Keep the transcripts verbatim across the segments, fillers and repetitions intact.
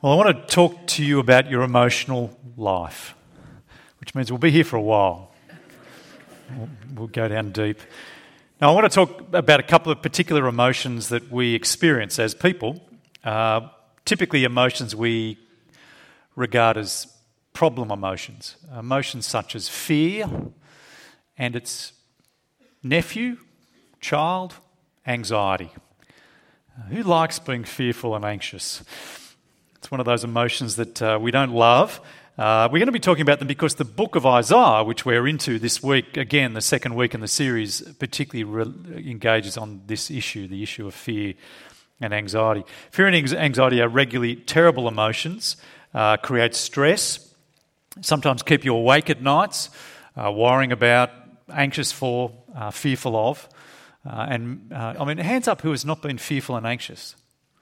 Well, I want to talk to you about your emotional life, which means we'll be here for a while. We'll, we'll go down deep. Now, I want to talk about a couple of particular emotions that we experience as people, uh, typically emotions we regard as problem emotions, emotions such as fear and its nephew, child, anxiety. Uh, who likes being fearful and anxious? It's one of those emotions that uh, we don't love. Uh, we're going to be talking about them because the book of Isaiah, which we're into this week, again, the second week in the series, particularly re- engages on this issue, the issue of fear and anxiety. Fear and anxiety are regularly terrible emotions, uh, create stress, sometimes keep you awake at nights, uh, worrying about, anxious for, uh, fearful of. Uh, and, uh, I mean, hands up who has not been fearful and anxious.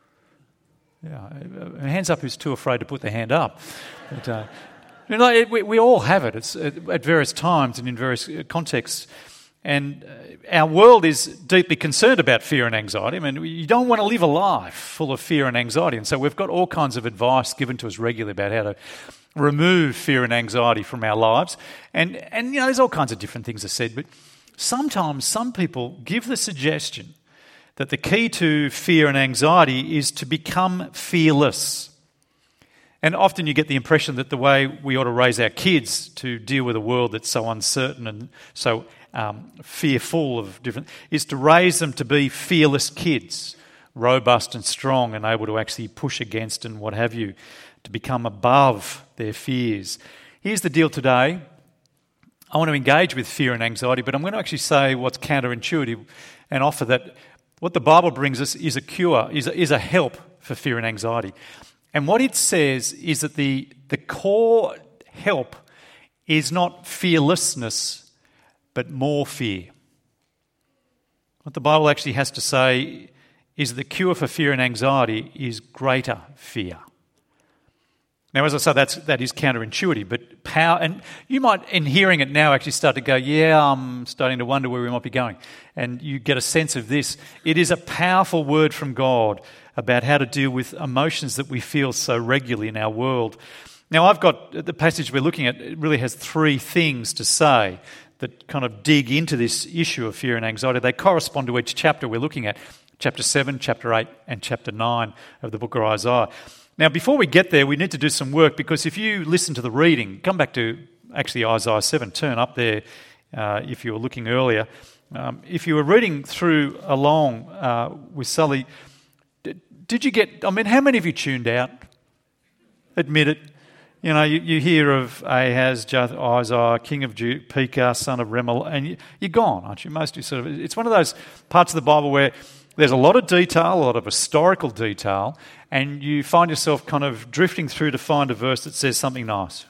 Yeah, hands up who's too afraid to put their hand up. But, uh, you know, it, we, we all have it. It's at, at various times and in various contexts. And uh, our world is deeply concerned about fear and anxiety. I mean, you don't want to live a life full of fear and anxiety. And so we've got all kinds of advice given to us regularly about how to remove fear and anxiety from our lives. And, and you know, there's all kinds of different things are said. But sometimes some people give the suggestion that the key to fear and anxiety is to become fearless. And often you get the impression that the way we ought to raise our kids to deal with a world that's so uncertain and so um, fearful of different, is to raise them to be fearless kids, robust and strong and able to actually push against and what have you, to become above their fears. Here's the deal today. I want to engage with fear and anxiety, but I'm going to actually say what's counterintuitive and offer that what the Bible brings us is a cure, is a, is a help for fear and anxiety. And what it says is that the, the core help is not fearlessness, but more fear. What the Bible actually has to say is that the cure for fear and anxiety is greater fear. Now, as I say, that's, that is counterintuitive, but power, and you might, in hearing it now, actually start to go, yeah, I'm starting to wonder where we might be going. And you get a sense of this. It is a powerful word from God about how to deal with emotions that we feel so regularly in our world. Now, I've got, the passage we're looking at, it really has three things to say that kind of dig into this issue of fear and anxiety. They correspond to each chapter we're looking at, chapter seven, chapter eight, and chapter nine of the book of Isaiah. Now, before we get there, we need to do some work because if you listen to the reading, come back to actually Isaiah seven, turn up there uh, if you were looking earlier. Um, if you were reading through along uh, with Sully, did, did you get, I mean, how many of you tuned out? Admit it. You know, you, you hear of Ahaz, Joth, Isaiah, king of Judah, Pekah, son of Remel, and you, you're gone, aren't you? Most of you sort of, it's one of those parts of the Bible where there's a lot of detail, a lot of historical detail, and you find yourself kind of drifting through to find a verse that says something nice.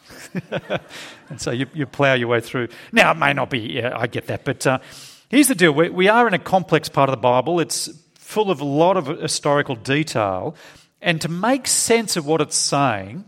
And so you, you plough your way through. Now, it may not be, yeah, I get that, but uh, here's the deal. We, we are in a complex part of the Bible. It's full of a lot of historical detail, and to make sense of what it's saying,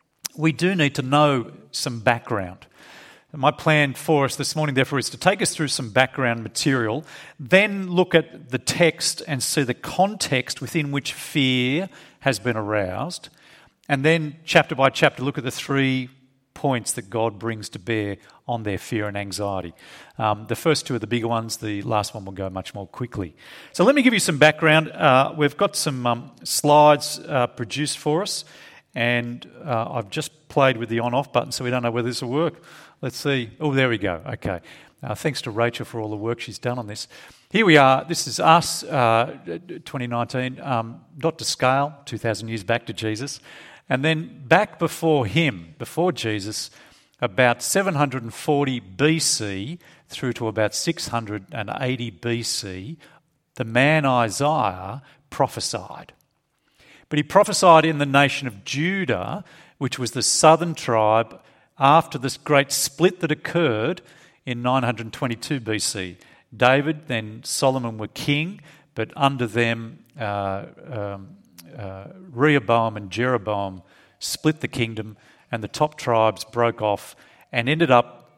we do need to know some background. My plan for us this morning, therefore, is to take us through some background material, then look at the text and see the context within which fear has been aroused, and then chapter by chapter look at the three points that God brings to bear on their fear and anxiety. Um, the first two are the bigger ones, the last one will go much more quickly. So let me give you some background. Uh, we've got some um, slides uh, produced for us, and uh, I've just played with the on-off button so we don't know whether this will work. Let's see. Oh, there we go. Okay. Uh, thanks to Rachel for all the work she's done on this. Here we are. This is us, uh, twenty nineteen, um, not to scale, two thousand years back to Jesus. And then back before him, before Jesus, about seven hundred forty B C through to about six hundred eighty B C, the man Isaiah prophesied. But he prophesied in the nation of Judah, which was the southern tribe, after this great split that occurred in nine hundred twenty-two B C. David, then Solomon were king, but under them uh, um, uh, Rehoboam and Jeroboam split the kingdom, and the top tribes broke off and ended up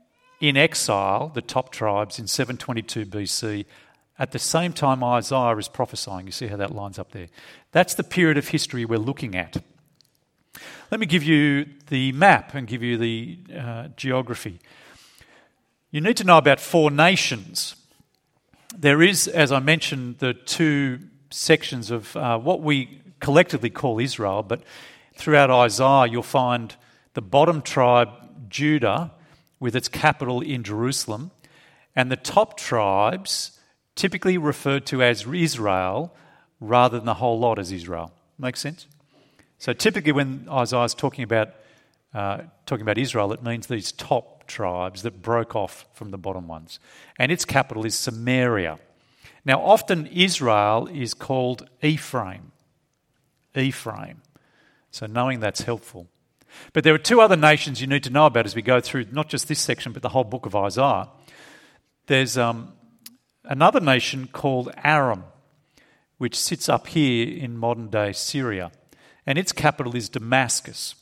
in exile, the top tribes, in seven twenty-two B C, at the same time Isaiah is prophesying. You see how that lines up there? That's the period of history we're looking at. Let me give you the map and give you the uh, geography. You need to know about four nations. There is, as I mentioned, the two sections of uh, what we collectively call Israel, but throughout Isaiah you'll find the bottom tribe, Judah, with its capital in Jerusalem, and the top tribes, typically referred to as Israel, rather than the whole lot as Israel. Make sense? So typically when Isaiah is talking about uh, talking about Israel, it means these top tribes that broke off from the bottom ones. And its capital is Samaria. Now often Israel is called Ephraim. Ephraim. So knowing that's helpful. But there are two other nations you need to know about as we go through not just this section but the whole book of Isaiah. There's um, another nation called Aram, which sits up here in modern-day Syria, and its capital is Damascus.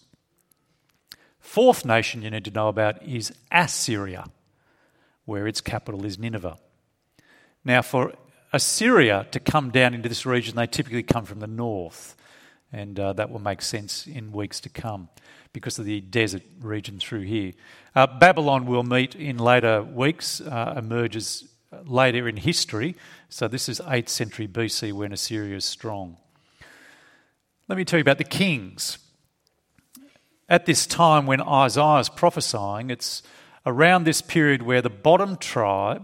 Fourth nation you need to know about is Assyria, where its capital is Nineveh. Now, for Assyria to come down into this region, they typically come from the north, and uh, that will make sense in weeks to come because of the desert region through here. Uh, Babylon will meet in later weeks, uh, emerges later in history. So this is eighth century B C when Assyria is strong. Let me tell you about the kings. At this time when Isaiah is prophesying, it's around this period where the bottom tribe,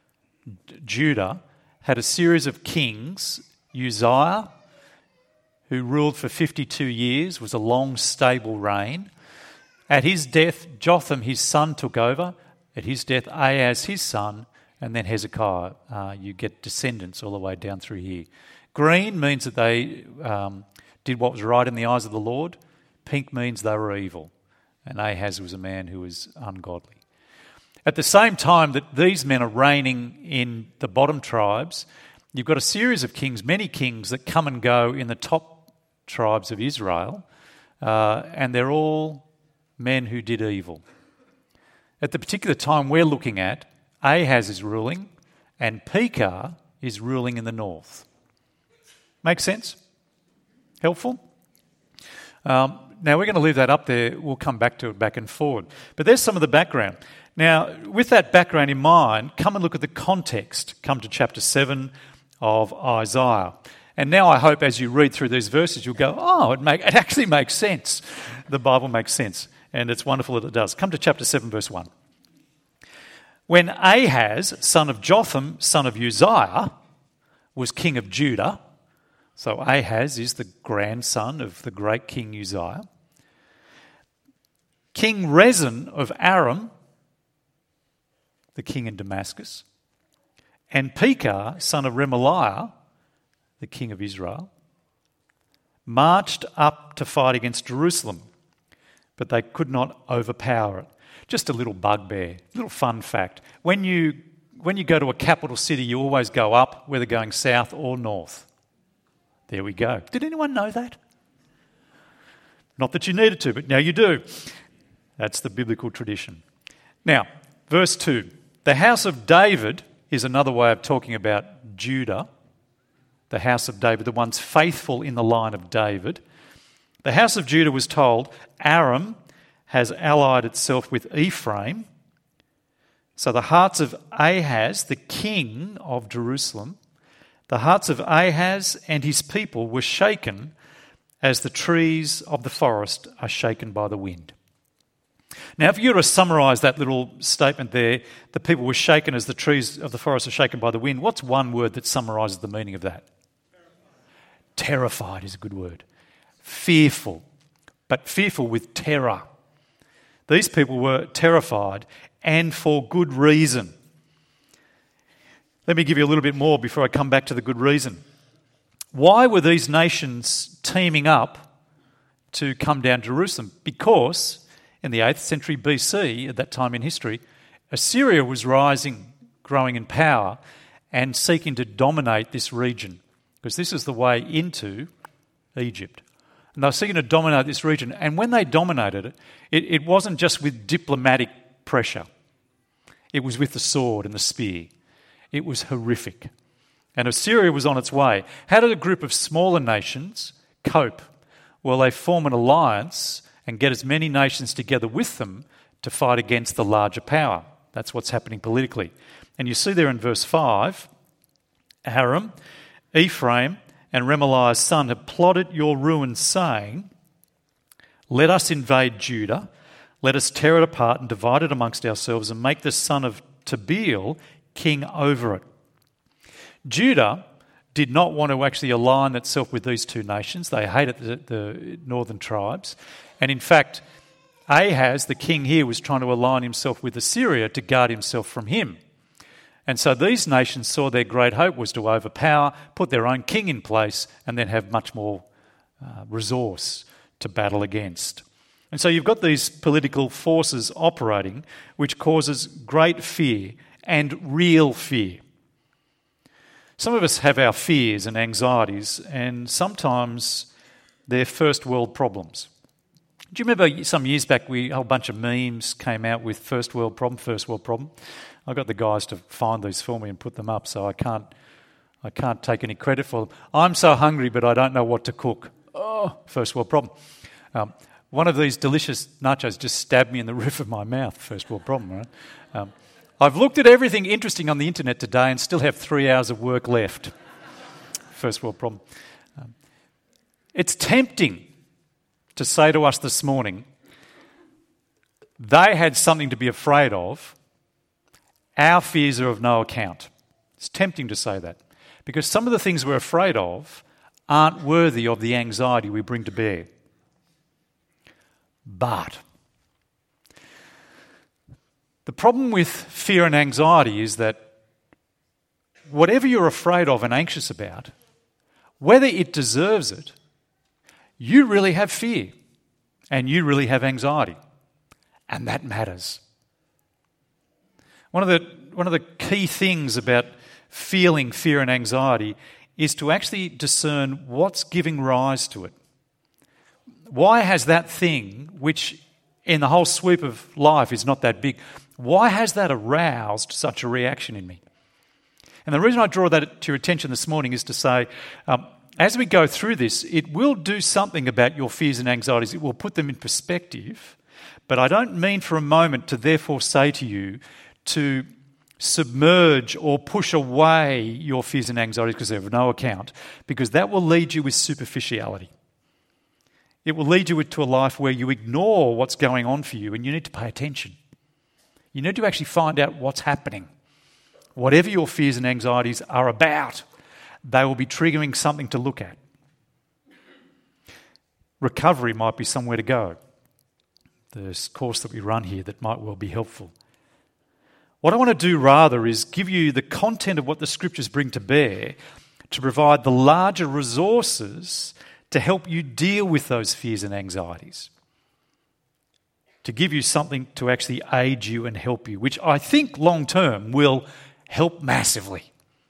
Judah, had a series of kings. Uzziah, who ruled for fifty-two years, was a long, stable reign. At his death, Jotham, his son, took over. At his death, Ahaz, his son, and then Hezekiah. Uh, you get descendants all the way down through here. Green means that they um, did what was right in the eyes of the Lord. Pink means they were evil. And Ahaz was a man who was ungodly. At the same time that these men are reigning in the bottom tribes, you've got a series of kings, many kings that come and go in the top tribes of Israel, uh, and they're all men who did evil. At the particular time we're looking at, Ahaz is ruling and Pekah is ruling in the north. Make sense? Helpful? Um, now we're going to leave that up there. We'll come back to it back and forward. But there's some of the background. Now, with that background in mind, come and look at the context. Come to chapter seven of Isaiah. And now I hope as you read through these verses, you'll go, oh, it, make, it actually makes sense. The Bible makes sense. And it's wonderful that it does. Come to chapter seven, verse one. When Ahaz, son of Jotham, son of Uzziah, was king of Judah, so Ahaz is the grandson of the great King Uzziah, King Rezin of Aram, the king in Damascus, and Pekah, son of Remaliah, the king of Israel, marched up to fight against Jerusalem, but they could not overpower it. Just a little bugbear, little fun fact. When you, when you go to a capital city, you always go up, whether going south or north. There we go. Did anyone know that? Not that you needed to, but now you do. That's the biblical tradition. Now, verse two. The house of David is another way of talking about Judah. The house of David, the ones faithful in the line of David. The house of Judah was told, Aram has allied itself with Ephraim. So the hearts of Ahaz, the king of Jerusalem, the hearts of Ahaz and his people were shaken as the trees of the forest are shaken by the wind. Now, if you were to summarise that little statement there, the people were shaken as the trees of the forest are shaken by the wind, what's one word that summarises the meaning of that? Terrified. Terrified is a good word. Fearful, but fearful with terror. These people were terrified, and for good reason. Let me give you a little bit more before I come back to the good reason. Why were these nations teaming up to come down to Jerusalem? Because in the eighth century B C, at that time in history, Assyria was rising, growing in power, and seeking to dominate this region, because this is the way into Egypt. And they were seeking to dominate this region. And when they dominated it, it, it wasn't just with diplomatic pressure. It was with the sword and the spear. It was horrific. And Assyria was on its way. How did a group of smaller nations cope? Well, they form an alliance and get as many nations together with them to fight against the larger power. That's what's happening politically. And you see there in verse five, Aram, Ephraim, and Remaliah's son have plotted your ruin, saying, let us invade Judah, let us tear it apart and divide it amongst ourselves and make the son of Tabeel king over it. Judah did not want to actually align itself with these two nations. They hated the, the northern tribes. And in fact, Ahaz, the king here, was trying to align himself with Assyria to guard himself from him. And so these nations saw their great hope was to overpower, put their own king in place, and then have much more uh, resource to battle against. And so you've got these political forces operating, which causes great fear and real fear. Some of us have our fears and anxieties, and sometimes they're first world problems. Do you remember some years back we, a whole bunch of memes came out with first world problem, first world problem? I got the guys to find these for me and put them up, so I can't I can't take any credit for them. I'm so hungry, but I don't know what to cook. Oh, first world problem. Um, one of these delicious nachos just stabbed me in the roof of my mouth. First world problem, right? Um, I've looked at everything interesting on the internet today and still have three hours of work left. First world problem. Um, it's tempting to say to us this morning, they had something to be afraid of. Our fears are of no account. It's tempting to say that because some of the things we're afraid of aren't worthy of the anxiety we bring to bear. But the problem with fear and anxiety is that whatever you're afraid of and anxious about, whether it deserves it, you really have fear and you really have anxiety, and that matters. One of the one of the key things about feeling fear and anxiety is to actually discern what's giving rise to it. Why has that thing, which in the whole sweep of life is not that big, why has that aroused such a reaction in me? And the reason I draw that to your attention this morning is to say, um, as we go through this, it will do something about your fears and anxieties. It will put them in perspective. But I don't mean for a moment to therefore say to you to submerge or push away your fears and anxieties because they're of no account, because that will lead you with superficiality. It will lead you to a life where you ignore what's going on for you and you need to pay attention. You need to actually find out what's happening. Whatever your fears and anxieties are about, they will be triggering something to look at. Recovery might be somewhere to go. This course that we run here that might well be helpful. What I want to do rather is give you the content of what the scriptures bring to bear to provide the larger resources to help you deal with those fears and anxieties. To give you something to actually aid you and help you, which I think long term will help massively.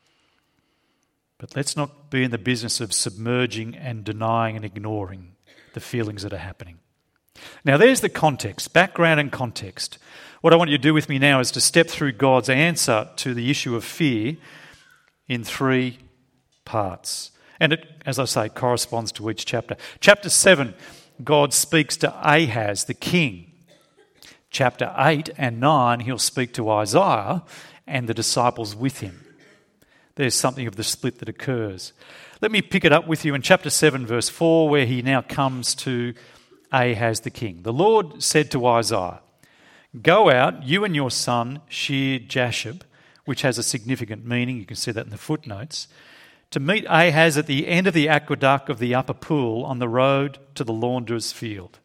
But let's not be in the business of submerging and denying and ignoring the feelings that are happening. Now there's the context, background and context. What I want you to do with me now is to step through God's answer to the issue of fear in three parts. And it, as I say, corresponds to each chapter. Chapter seven, God speaks to Ahaz, the king. Chapter eight and nine, he'll speak to Isaiah and the disciples with him. There's something of the split that occurs. Let me pick it up with you in chapter seven, verse four, where he now comes to Ahaz the king. The Lord said to Isaiah, "Go out, you and your son Shear-Jashub," which has a significant meaning, you can see that in the footnotes, "to meet Ahaz at the end of the aqueduct of the upper pool on the road to the launderer's field."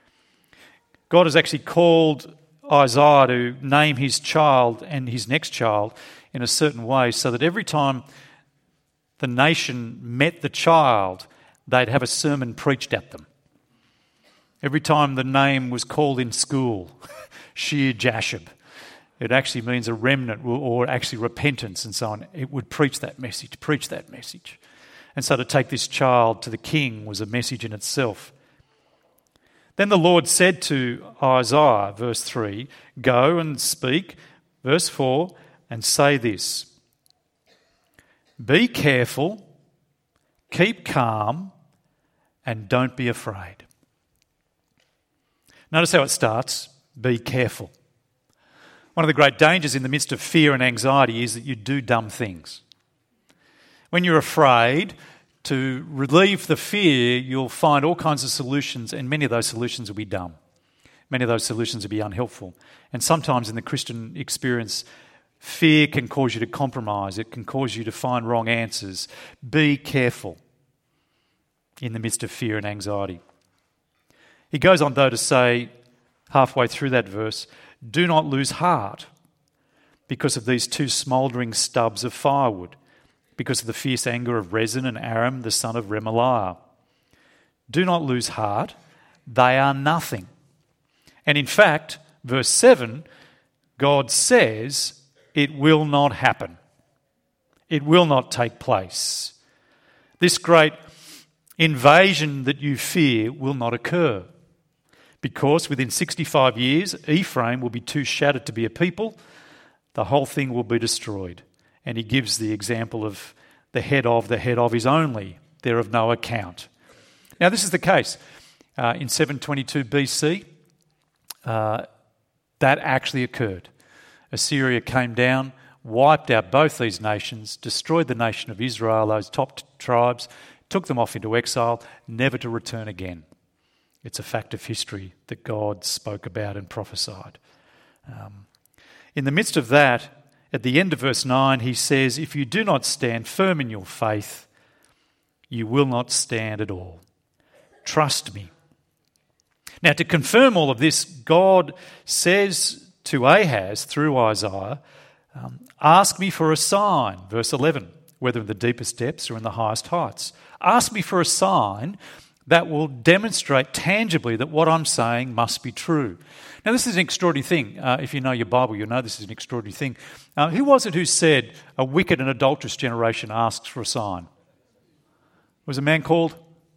God has actually called Isaiah to name his child and his next child in a certain way so that every time the nation met the child, they'd have a sermon preached at them. Every time the name was called in school, Shear-Jashub, it actually means a remnant or actually repentance and so on. It would preach that message, preach that message. And so to take this child to the king was a message in itself. Then the Lord said to Isaiah, verse three, "Go and speak," verse four, "and say this, be careful, keep calm, and don't be afraid. Notice how it starts. Be careful. One of the great dangers in the midst of fear and anxiety is that you do dumb things. When you're afraid, to relieve the fear, you'll find all kinds of solutions, and many of those solutions will be dumb. Many of those solutions will be unhelpful. And sometimes in the Christian experience, fear can cause you to compromise. It can cause you to find wrong answers. Be careful in the midst of fear and anxiety. He goes on, though, to say, halfway through that verse, do not lose heart because of these two smouldering stubs of firewood, because of the fierce anger of Rezin and Aram, the son of Remaliah. Do not lose heart. They are nothing. And in fact, verse seven, God says it will not happen. It will not take place. This great invasion that you fear will not occur, because within sixty-five years, Ephraim will be too shattered to be a people. The whole thing will be destroyed. And he gives the example of the head of, the head of is only, they're of no account. Now this is the case. Uh, in seven twenty-two B C, uh, that actually occurred. Assyria came down, wiped out both these nations, destroyed the nation of Israel, those top t- tribes, took them off into exile, never to return again. It's a fact of history that God spoke about and prophesied. Um, in the midst of that, at the end of verse nine, he says, if you do not stand firm in your faith, you will not stand at all. Trust me. Now, to confirm all of this, God says to Ahaz through Isaiah, um, ask me for a sign, verse eleven, whether in the deepest depths or in the highest heights. Ask me for a sign that will demonstrate tangibly that what I'm saying must be true. Now, this is an extraordinary thing. Uh, if you know your Bible, you'll know this is an extraordinary thing. Uh, who was it who said, a wicked and adulterous generation asks for a sign? Was a man called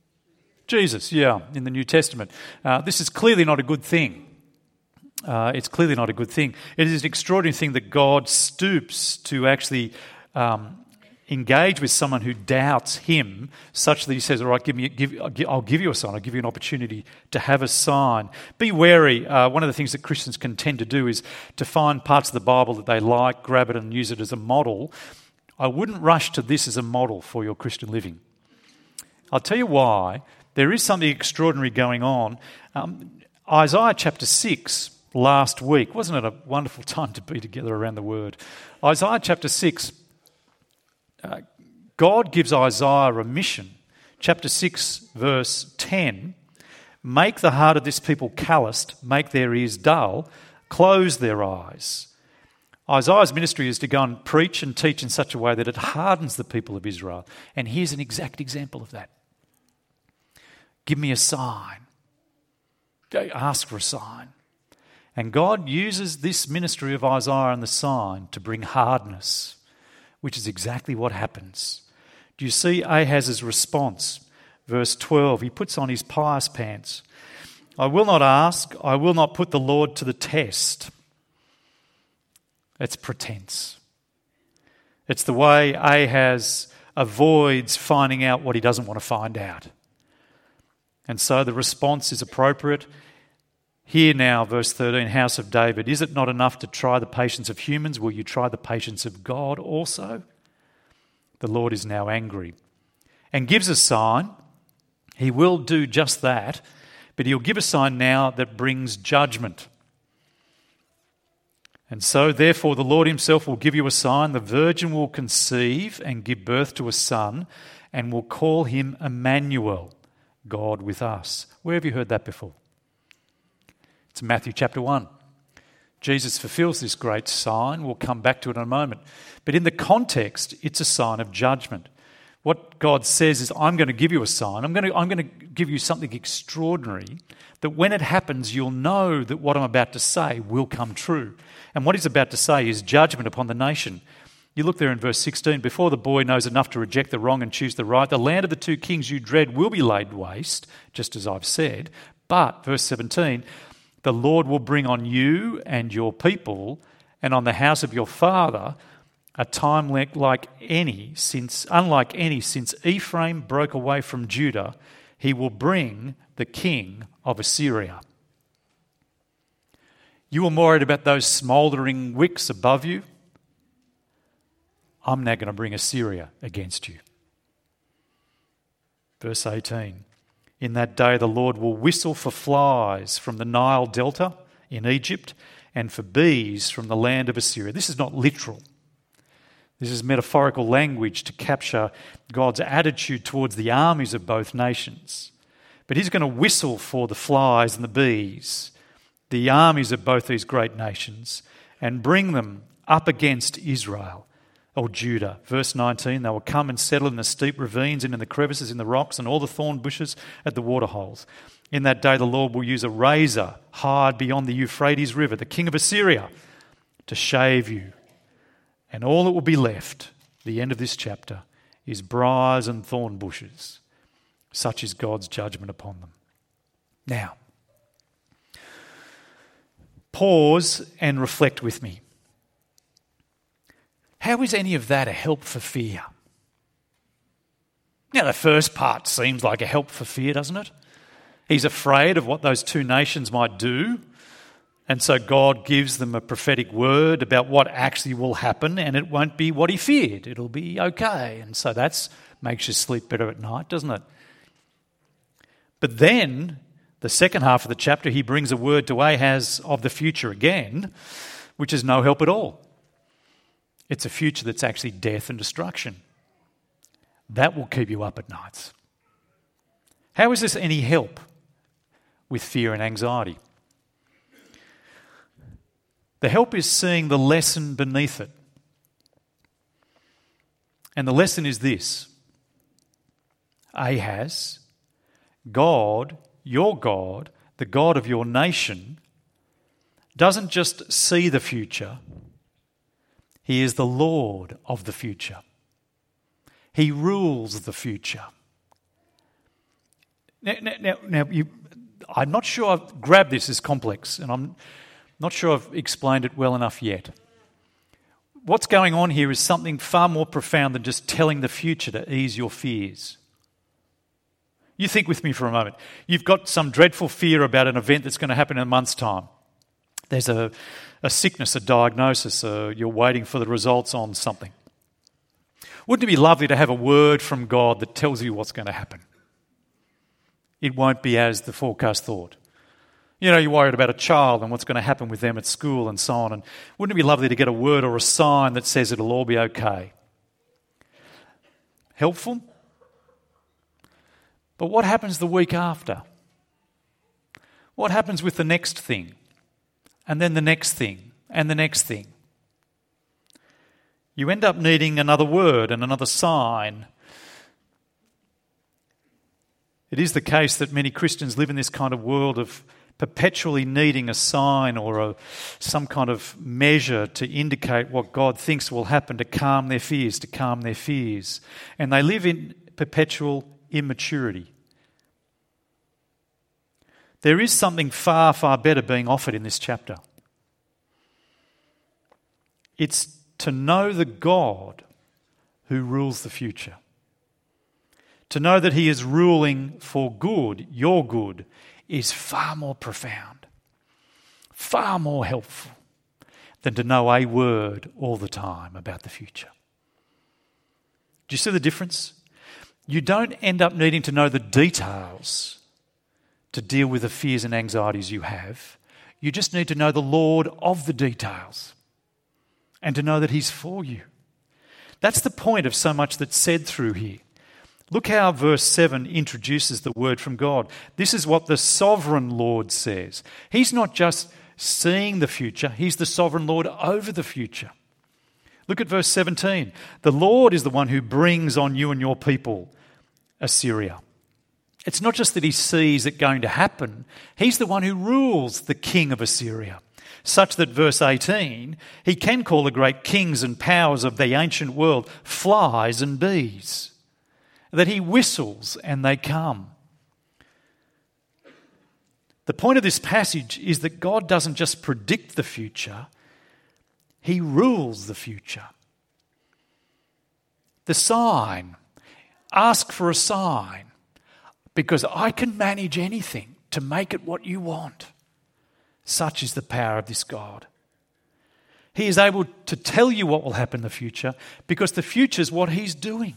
Jesus, yeah, in the New Testament. Uh, this is clearly not a good thing. Uh, it's clearly not a good thing. It is an extraordinary thing that God stoops to actually um, engage with someone who doubts him, such that he says, all right, give me, give, I'll give you a sign, I'll give you an opportunity to have a sign. Be wary. Uh, one of the things that Christians can tend to do is to find parts of the Bible that they like, grab it and use it as a model. I wouldn't rush to this as a model for your Christian living. I'll tell you why. There is something extraordinary going on. Um, Isaiah chapter six, last week, wasn't it a wonderful time to be together around the Word? Isaiah chapter six, Uh, God gives Isaiah a mission. Chapter six, verse ten, make the heart of this people calloused, make their ears dull, close their eyes. Isaiah's ministry is to go and preach and teach in such a way that it hardens the people of Israel. And here's an exact example of that. Give me a sign. Ask for a sign. And God uses this ministry of Isaiah and the sign to bring hardness, which is exactly what happens. Do you see Ahaz's response? Verse twelve, he puts on his pious pants. I will not ask, I will not put the Lord to the test. It's pretense. It's the way Ahaz avoids finding out what he doesn't want to find out. And so the response is appropriate. Hear now, verse thirteen, house of David, is it not enough to try the patience of humans? Will you try the patience of God also? The Lord is now angry and gives a sign. He will do just that, but he'll give a sign now that brings judgment. And so, therefore, the Lord himself will give you a sign. The virgin will conceive and give birth to a son and will call him Emmanuel, God with us. Where have you heard that before? It's Matthew chapter one. Jesus fulfills this great sign. We'll come back to it in a moment. But in the context, it's a sign of judgment. What God says is, I'm going to give you a sign. I'm going to, I'm going to give you something extraordinary that when it happens, you'll know that what I'm about to say will come true. And what he's about to say is judgment upon the nation. You look there in verse sixteen, before the boy knows enough to reject the wrong and choose the right, the land of the two kings you dread will be laid waste, just as I've said. But, verse seventeen, the Lord will bring on you and your people and on the house of your father a time like, like any since, unlike any since Ephraim broke away from Judah. he will bring the king of Assyria. You were worried about those smouldering wicks above you. I'm now going to bring Assyria against you. Verse eighteen. In that day the Lord will whistle for flies from the Nile Delta in Egypt and for bees from the land of Assyria. This is not literal. This is metaphorical language to capture God's attitude towards the armies of both nations. But he's going to whistle for the flies and the bees, the armies of both these great nations, and bring them up against Israel or Judah. Verse nineteen, they will come and settle in the steep ravines and in the crevices in the rocks and all the thorn bushes at the waterholes. In that day the Lord will use a razor hard beyond the Euphrates River, the king of Assyria, to shave you. And all that will be left, the end of this chapter, is briars and thorn bushes. Such is God's judgment upon them. Now, pause and reflect with me. How is any of that a help for fear? Now, the first part seems like a help for fear, doesn't it? He's afraid of what those two nations might do. And so God gives them a prophetic word about what actually will happen, and it won't be what he feared. It'll be okay. And so that makes you sleep better at night, doesn't it? But then, the second half of the chapter, he brings a word to Ahaz of the future again, which is no help at all. It's a future that's actually death and destruction. That will keep you up at nights. How is this any help with fear and anxiety? The help is seeing the lesson beneath it. And the lesson is this: Ahaz, God, your God, the God of your nation, doesn't just see the future, he is the Lord of the future. He rules the future. Now, now, now you, I'm not sure I've grabbed this as complex, and I'm not sure I've explained it well enough yet. What's going on here is something far more profound than just telling the future to ease your fears. You think with me for a moment. You've got some dreadful fear about an event that's going to happen in a month's time. There's a, a sickness, a diagnosis, uh, you're waiting for the results on something. Wouldn't it be lovely to have a word from God that tells you what's going to happen? It won't be as the forecast thought. You know, you're worried about a child and what's going to happen with them at school and so on. And wouldn't it be lovely to get a word or a sign that says it'll all be okay? Helpful? But what happens the week after? What happens with the next thing? And then the next thing, and the next thing? You end up needing another word and another sign. It is the case that many Christians live in this kind of world of perpetually needing a sign or a, some kind of measure to indicate what God thinks will happen to calm their fears, to calm their fears. And they live in perpetual immaturity. There is something far, far better being offered in this chapter. It's to know the God who rules the future. To know that he is ruling for good, your good, is far more profound, far more helpful than to know a word all the time about the future. Do you see the difference? You don't end up needing to know the details to deal with the fears and anxieties you have. You just need to know the Lord of the details and to know that he's for you. That's the point of so much that's said through here. Look how verse seven introduces the word from God. This is what the sovereign Lord says. He's not just seeing the future, he's the sovereign Lord over the future. Look at verse seventeen. The Lord is the one who brings on you and your people Assyria. It's not just that he sees it going to happen, he's the one who rules the king of Assyria. Such that, verse eighteen, he can call the great kings and powers of the ancient world flies and bees. That he whistles and they come. The point of this passage is that God doesn't just predict the future, he rules the future. The sign, ask for a sign. because I can manage anything to make it what you want. Such is the power of this God. He is able to tell you what will happen in the future because the future is what he's doing.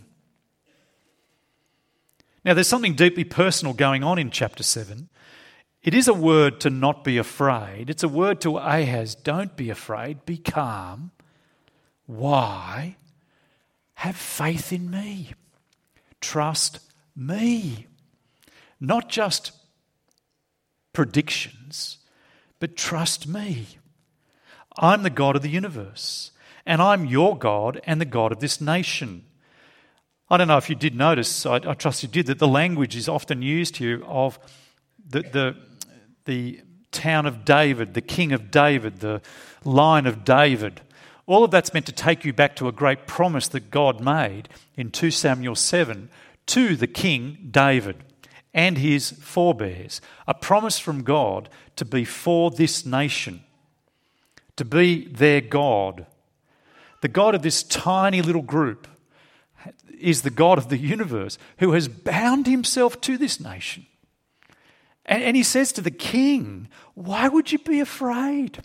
Now, there's something deeply personal going on in chapter seven. It is a word to not be afraid. It's a word to Ahaz, don't be afraid, be calm. Why? Have faith in me. Trust me. Not just predictions, but trust me. I'm the God of the universe, and I'm your God and the God of this nation. I don't know if you did notice, I, I trust you did, that the language is often used here of the, the, the town of David, the king of David, the line of David. All of that's meant to take you back to a great promise that God made in Second Samuel seven to the king David and his forebears. A promise from God to be for this nation, to be their God. The God of this tiny little group is the God of the universe who has bound himself to this nation. And, and he says to the king, why would you be afraid?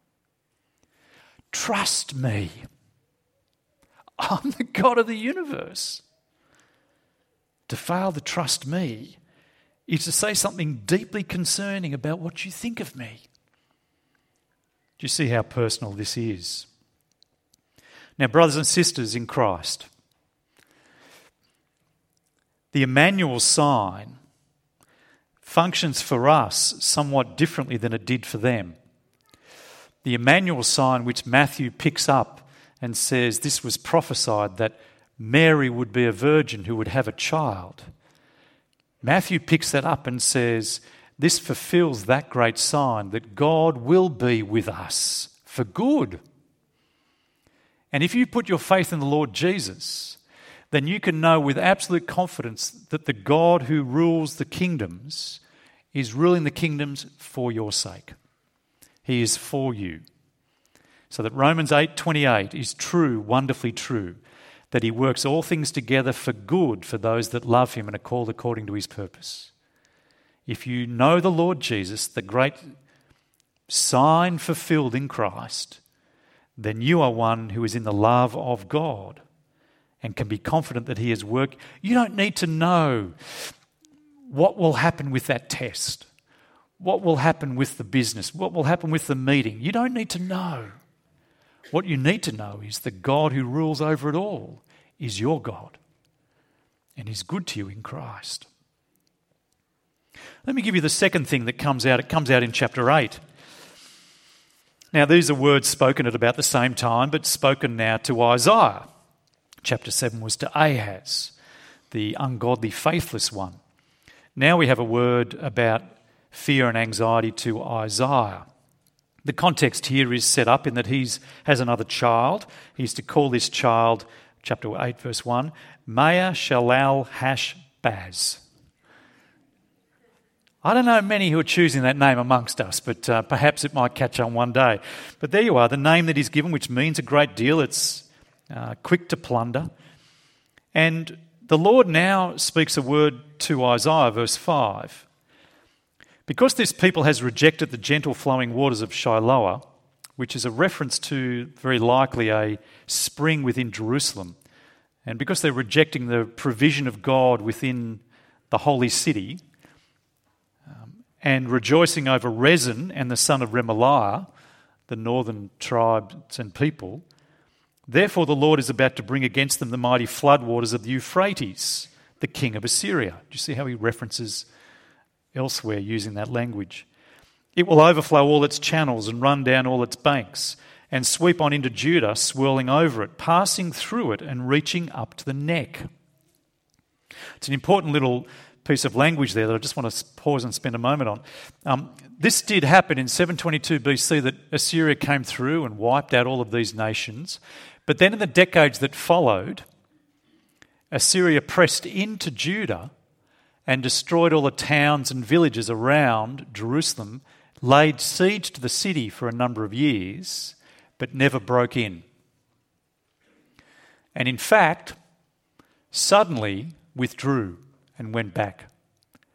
Trust me. I'm the God of the universe. To fail to trust me is to say something deeply concerning about what you think of me. Do you see how personal this is? Now, brothers and sisters in Christ, the Emmanuel sign functions for us somewhat differently than it did for them. The Emmanuel sign, which Matthew picks up and says this was prophesied that Mary would be a virgin who would have a child. Matthew picks that up and says this fulfills that great sign that God will be with us for good. And if you put your faith in the Lord Jesus, then you can know with absolute confidence that the God who rules the kingdoms is ruling the kingdoms for your sake. He is for you. So that Romans eight twenty-eight is true, wonderfully true, that he works all things together for good for those that love him and are called according to his purpose. If you know the Lord Jesus, the great sign fulfilled in Christ, then you are one who is in the love of God and can be confident that he has worked. You don't need to know what will happen with that test, what will happen with the business, what will happen with the meeting. You don't need to know. What you need to know is the God who rules over it all is your God and is good to you in Christ. Let me give you the second thing that comes out. It comes out in chapter eight. Now, these are words spoken at about the same time, but spoken now to Isaiah. Chapter seven was to Ahaz, the ungodly, faithless one. Now we have a word about fear and anxiety to Isaiah. The context here is set up in that he has another child. He's to call this child, chapter eight, verse one, Maya Shalal Hash Baz. I don't know many who are choosing that name amongst us, but uh, perhaps it might catch on one day. But there you are, the name that he's given, which means a great deal. It's uh, quick to plunder. And the Lord now speaks a word to Isaiah, verse five. Because this people has rejected the gentle flowing waters of Shiloah, which is a reference to very likely a spring within Jerusalem, and because they're rejecting the provision of God within the holy city, um, and rejoicing over Rezin and the son of Remaliah, the northern tribes and people, therefore the Lord is about to bring against them the mighty floodwaters of the Euphrates, the king of Assyria. Do you see how he references elsewhere using that language? It will overflow all its channels and run down all its banks and sweep on into Judah, swirling over it, passing through it and reaching up to the neck. It's an important little piece of language there that I just want to pause and spend a moment on. Um, this did happen in seven twenty-two B C, that Assyria came through and wiped out all of these nations. But then in the decades that followed, Assyria pressed into Judah and destroyed all the towns and villages around Jerusalem, laid siege to the city for a number of years, but never broke in. And in fact, suddenly withdrew and went back.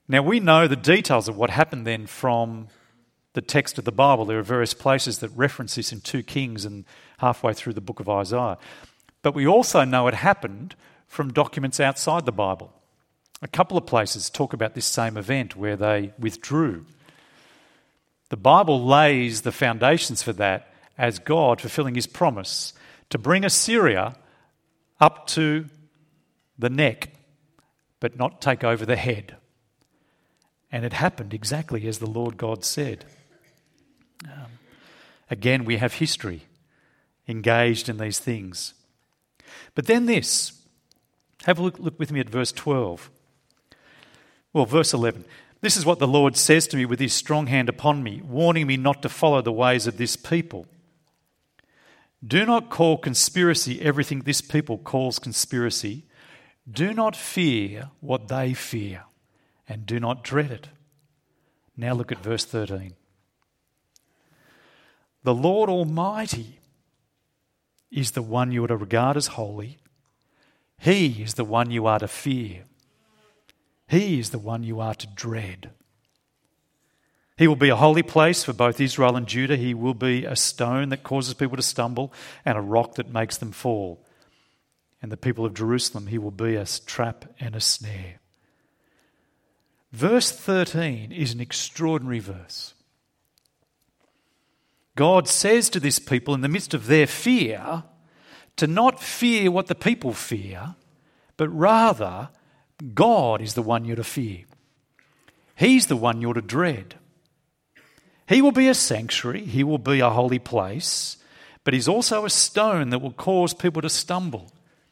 Now, we know the details of what happened then from the text of the Bible. There are various places that reference this in two Kings and halfway through the book of Isaiah. But we also know it happened from documents outside the Bible. A couple of places talk about this same event where they withdrew. The Bible lays the foundations for that as God fulfilling his promise to bring Assyria up to the neck, but not take over the head. And it happened exactly as the Lord God said. Um, again, we have history engaged in these things. But then this, have a look, look with me at verse twelve. Well, verse eleven. This is what the Lord says to me with his strong hand upon me, warning me not to follow the ways of this people. Do not call conspiracy everything this people calls conspiracy. Do not fear what they fear, and do not dread it. Now look at verse thirteen. The Lord Almighty is the one you are to regard as holy. He is the one you are to fear. He is the one you are to dread. He will be a holy place for both Israel and Judah. He will be a stone that causes people to stumble and a rock that makes them fall. And the people of Jerusalem, he will be a trap and a snare. Verse thirteen is an extraordinary verse. God says to this people in the midst of their fear to not fear what the people fear, but rather God is the one you're to fear. He's the one you're to dread. He will be a sanctuary, he will be a holy place, but he's also a stone that will cause people to stumble.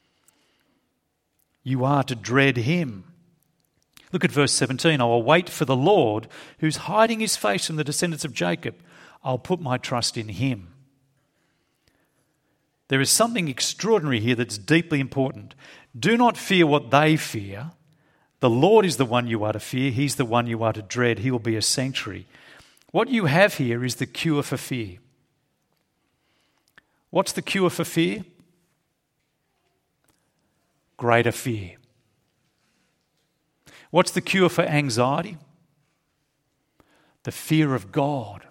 You are to dread him. Look at verse seventeen. I will wait for the Lord who's hiding his face from the descendants of Jacob. I'll put my trust in him. There is something extraordinary here that's deeply important. Do not fear what they fear. The Lord is the one you are to fear. He's the one you are to dread. He will be a sanctuary. What you have here is the cure for fear. What's the cure for fear? Greater fear. What's the cure for anxiety? The fear of God.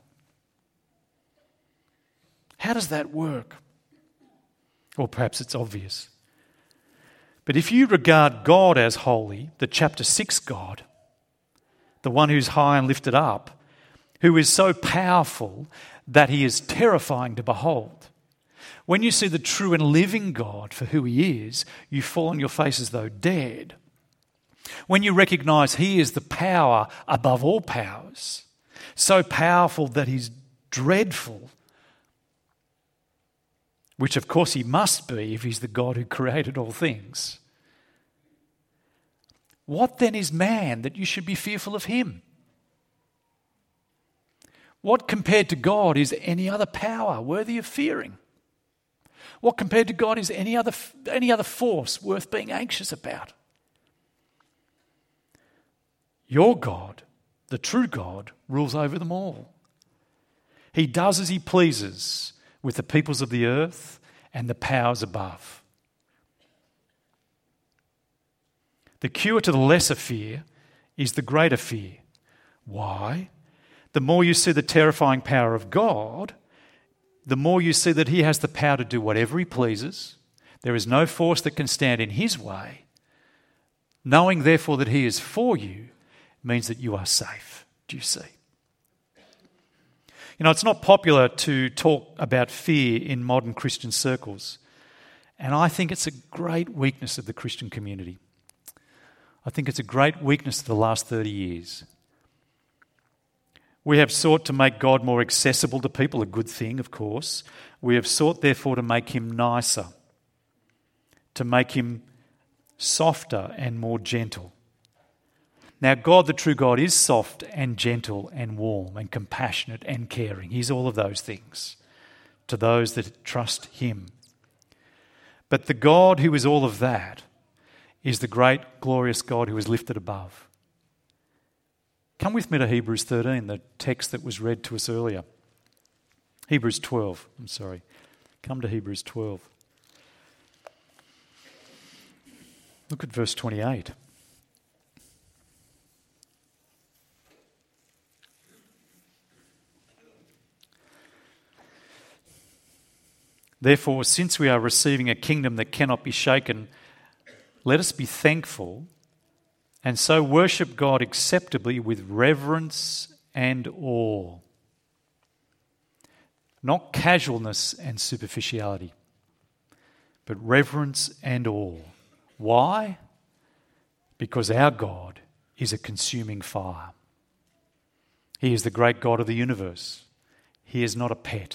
How does that work? Or perhaps it's obvious. But if you regard God as holy, the chapter six God, the one who's high and lifted up, who is so powerful that he is terrifying to behold, when you see the true and living God for who he is, you fall on your face as though dead. When you recognise he is the power above all powers, so powerful that he's dreadful, which of course he must be if he's the God who created all things. What then is man that you should be fearful of him? What compared to God is any other power worthy of fearing? What compared to God is any other, any other force worth being anxious about? Your God, the true God, rules over them all. He does as he pleases with the peoples of the earth and the powers above. The cure to the lesser fear is the greater fear. Why? The more you see the terrifying power of God, the more you see that he has the power to do whatever he pleases. There is no force that can stand in his way. Knowing, therefore, that he is for you means that you are safe. Do you see? You know, it's not popular to talk about fear in modern Christian circles, and I think it's a great weakness of the Christian community. I think it's a great weakness of the last thirty years. We have sought to make God more accessible to people, a good thing, of course. We have sought, therefore, to make him nicer, to make him softer and more gentle. Now, God, the true God, is soft and gentle and warm and compassionate and caring. He's all of those things to those that trust him. But the God who is all of that is the great, glorious God who is lifted above. Come with me to Hebrews thirteen, the text that was read to us earlier. Hebrews twelve, I'm sorry. Come to Hebrews twelve. Look at verse twenty-eight. Therefore, since we are receiving a kingdom that cannot be shaken, let us be thankful and so worship God acceptably with reverence and awe. Not casualness and superficiality, but reverence and awe. Why? Because our God is a consuming fire. He is the great God of the universe. He is not a pet.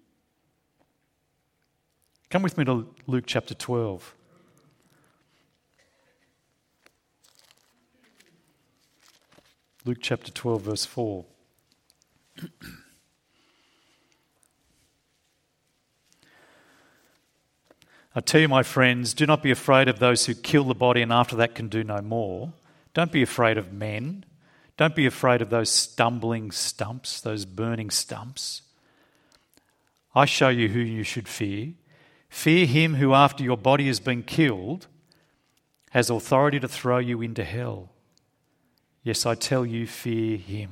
Come with me to Luke chapter twelve. Luke chapter twelve, verse four. I tell you, my friends, do not be afraid of those who kill the body and after that can do no more. Don't be afraid of men. Don't be afraid of those stumbling stumps, those burning stumps. I show you who you should fear. Fear him who, after your body has been killed, has authority to throw you into hell. Yes, I tell you, fear him.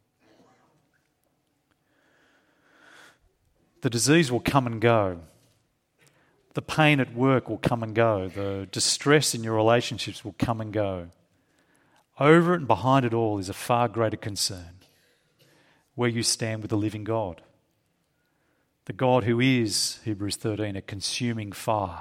The disease will come and go. The pain at work will come and go. The distress in your relationships will come and go. Over and behind it all is a far greater concern: where you stand with the living God. The God who is, Hebrews thirteen, a consuming fire.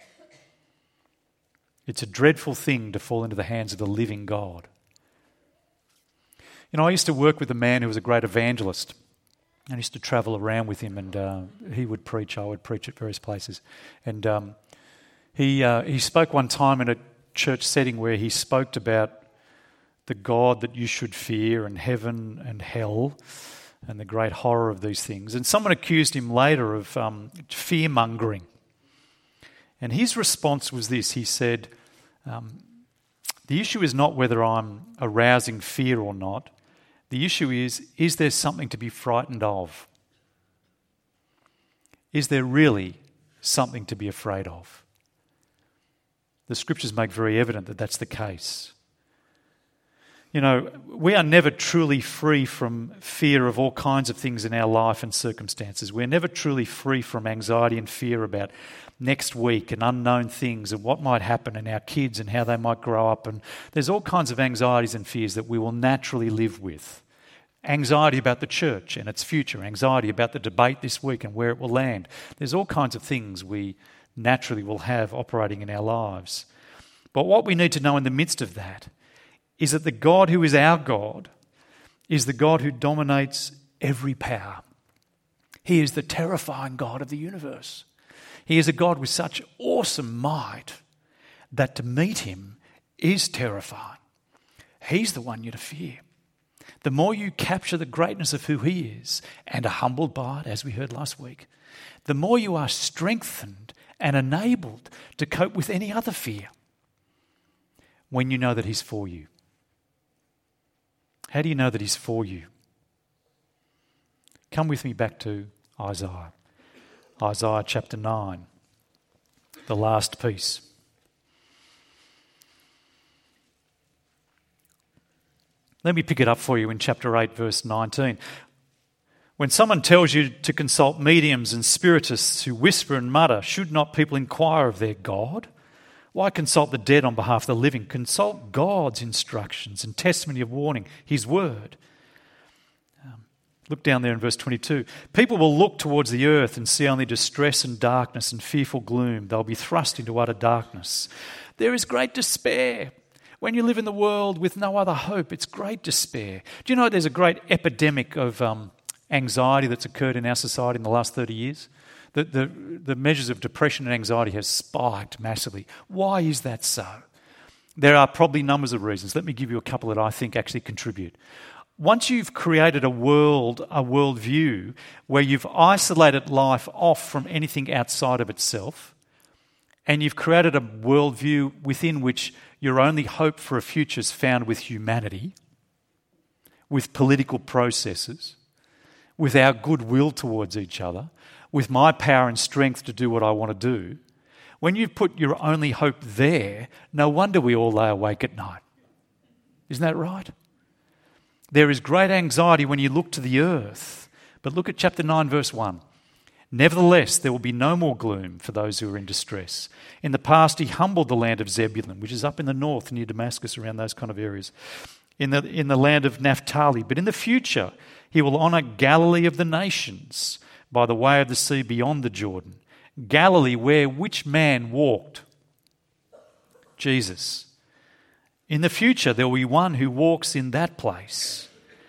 It's a dreadful thing to fall into the hands of the living God. You know, I used to work with a man who was a great evangelist. I used to travel around with him, and uh, he would preach. I would preach at various places. And um, he uh, he spoke one time in a church setting where he spoke about the God that you should fear, and heaven and hell, and the great horror of these things. And someone accused him later of um, fear-mongering. And his response was this. He said, um, the issue is not whether I'm arousing fear or not. The issue is, is there something to be frightened of? Is there really something to be afraid of? The scriptures make very evident that that's the case. You know, we are never truly free from fear of all kinds of things in our life and circumstances. We're never truly free from anxiety and fear about next week and unknown things and what might happen and our kids and how they might grow up. And there's all kinds of anxieties and fears that we will naturally live with. Anxiety about the church and its future, anxiety about the debate this week and where it will land. There's all kinds of things we naturally will have operating in our lives. But what we need to know in the midst of that is that the God who is our God is the God who dominates every power. He is the terrifying God of the universe. He is a God with such awesome might that to meet him is terrifying. He's the one you're to fear. The more you capture the greatness of who he is and are humbled by it, as we heard last week, the more you are strengthened and enabled to cope with any other fear when you know that he's for you. How do you know that he's for you? Come with me back to Isaiah. Isaiah chapter nine, the last piece. Let me pick it up for you in chapter eight, verse nineteen. When someone tells you to consult mediums and spiritists who whisper and mutter, should not people inquire of their God? Why consult the dead on behalf of the living? Consult God's instructions and testimony of warning, his word. Um, look down there in verse twenty-two. People will look towards the earth and see only distress and darkness and fearful gloom. They'll be thrust into utter darkness. There is great despair. When you live in the world with no other hope, it's great despair. Do you know there's a great epidemic of um, anxiety that's occurred in our society in the last thirty years? The, the, the measures of depression and anxiety have spiked massively. Why is that so? There are probably numbers of reasons. Let me give you a couple that I think actually contribute. Once you've created a world, a worldview where you've isolated life off from anything outside of itself, and you've created a worldview within which your only hope for a future is found with humanity, with political processes, with our goodwill towards each other, with my power and strength to do what I want to do, when you've put your only hope there, no wonder we all lay awake at night. Isn't that right? There is great anxiety when you look to the earth. But look at chapter nine, verse one. Nevertheless, there will be no more gloom for those who are in distress. In the past, he humbled the land of Zebulun, which is up in the north near Damascus, around those kind of areas, in the, in the land of Naphtali. But in the future, he will honour Galilee of the nations by the way of the sea beyond the Jordan. Galilee, where which man walked? Jesus. In the future, there will be one who walks in that place.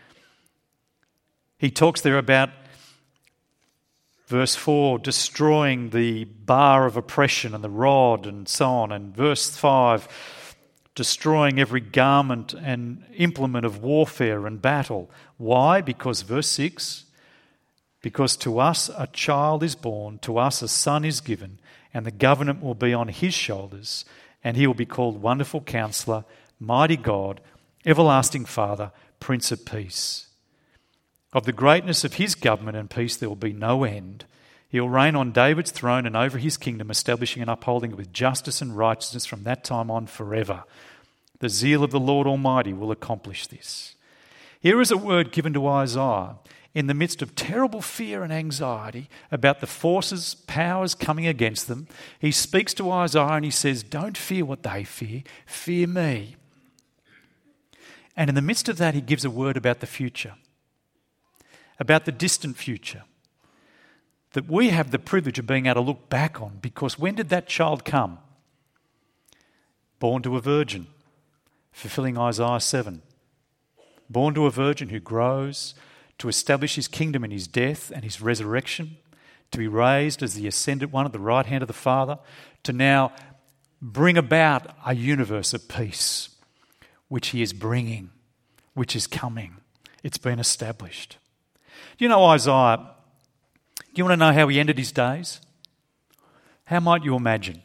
He talks there about, verse four, destroying the bar of oppression and the rod and so on. And verse five, destroying every garment and implement of warfare and battle. Why? Because, verse six, because to us a child is born, to us a son is given, and the government will be on his shoulders, and he will be called Wonderful Counselor, Mighty God, Everlasting Father, Prince of Peace. Of the greatness of his government and peace there will be no end. He will reign on David's throne and over his kingdom, establishing and upholding it with justice and righteousness from that time on forever. The zeal of the Lord Almighty will accomplish this. Here is a word given to Isaiah in the midst of terrible fear and anxiety about the forces, powers coming against them. He speaks to Isaiah and he says, don't fear what they fear, fear me. And in the midst of that, he gives a word about the future, about the distant future, that we have the privilege of being able to look back on, because when did that child come? Born to a virgin, fulfilling Isaiah seven. Born to a virgin who grows to establish his kingdom in his death and his resurrection, to be raised as the ascended one at the right hand of the Father, to now bring about a universe of peace, which he is bringing, which is coming. It's been established. Do you know Isaiah? Do you want to know how he ended his days? How might you imagine?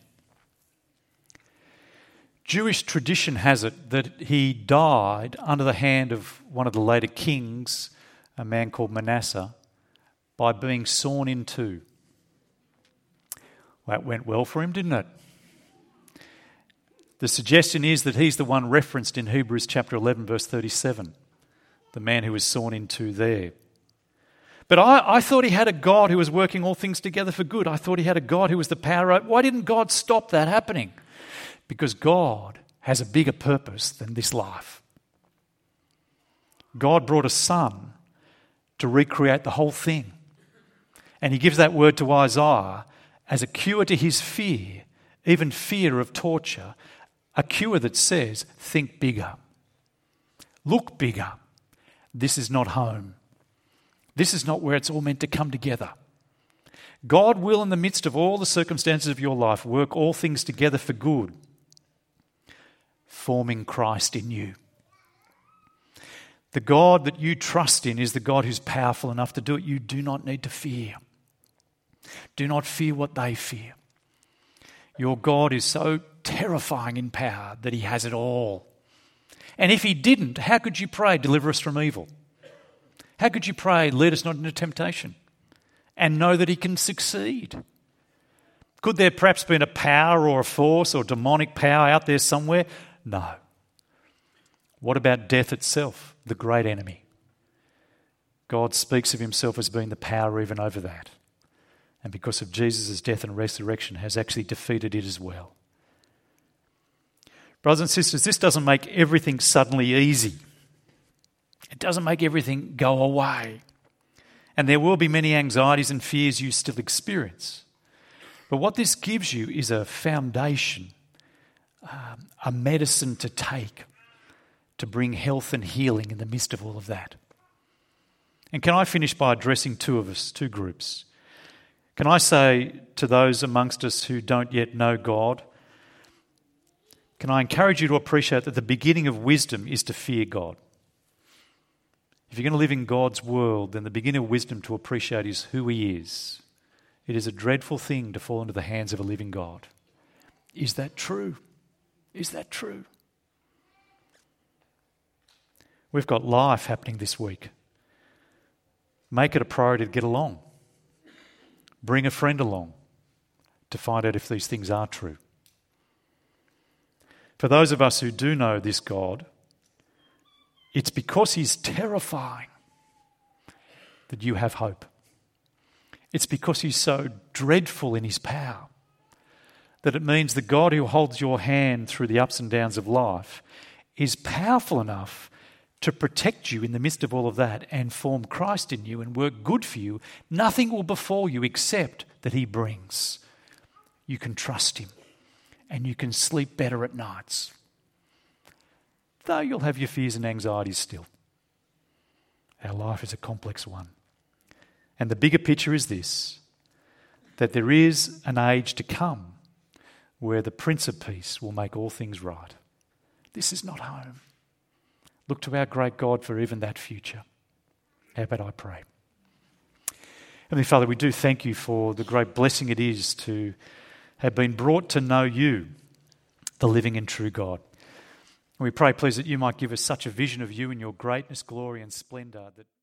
Jewish tradition has it that he died under the hand of one of the later kings, a man called Manasseh, by being sawn in two. Well, that went well for him, didn't it? The suggestion is that he's the one referenced in Hebrews chapter eleven, verse thirty-seven, the man who was sawn in two there. But I, I thought he had a God who was working all things together for good. I thought he had a God who was the power. Why didn't God stop that happening? Because God has a bigger purpose than this life. God brought a son to recreate the whole thing. And he gives that word to Isaiah as a cure to his fear, even fear of torture, a cure that says, think bigger, look bigger. This is not home. This is not where it's all meant to come together. God will, in the midst of all the circumstances of your life, work all things together for good, forming Christ in you. The God that you trust in is the God who's powerful enough to do it. You do not need to fear. Do not fear what they fear. Your God is so terrifying in power that he has it all. And if he didn't, how could you pray, deliver us from evil? How could you pray, lead us not into temptation, and know that he can succeed? Could there perhaps been a power or a force or demonic power out there somewhere? No. What about death itself, the great enemy? God speaks of himself as being the power even over that. And because of Jesus' death and resurrection, has actually defeated it as well. Brothers and sisters, this doesn't make everything suddenly easy. It doesn't make everything go away. And there will be many anxieties and fears you still experience. But what this gives you is a foundation, um, a medicine to take to bring health and healing in the midst of all of that. And can I finish by addressing two of us, two groups? Can I say to those amongst us who don't yet know God, can I encourage you to appreciate that the beginning of wisdom is to fear God? If you're going to live in God's world, then the beginning of wisdom to appreciate is who he is. It is a dreadful thing to fall into the hands of a living God. Is that true? Is that true? We've got life happening this week. Make it a priority to get along. Bring a friend along to find out if these things are true. For those of us who do know this God, it's because he's terrifying that you have hope. It's because he's so dreadful in his power that it means the God who holds your hand through the ups and downs of life is powerful enough to protect you in the midst of all of that and form Christ in you and work good for you. Nothing will befall you except that he brings. You can trust him and you can sleep better at nights. Though you'll have your fears and anxieties still. Our life is a complex one. And the bigger picture is this, that there is an age to come where the Prince of Peace will make all things right. This is not home. Look to our great God for even that future. How about I pray? Heavenly Father, we do thank you for the great blessing it is to have been brought to know you, the living and true God. And we pray, please, that you might give us such a vision of you and your greatness, glory and splendour that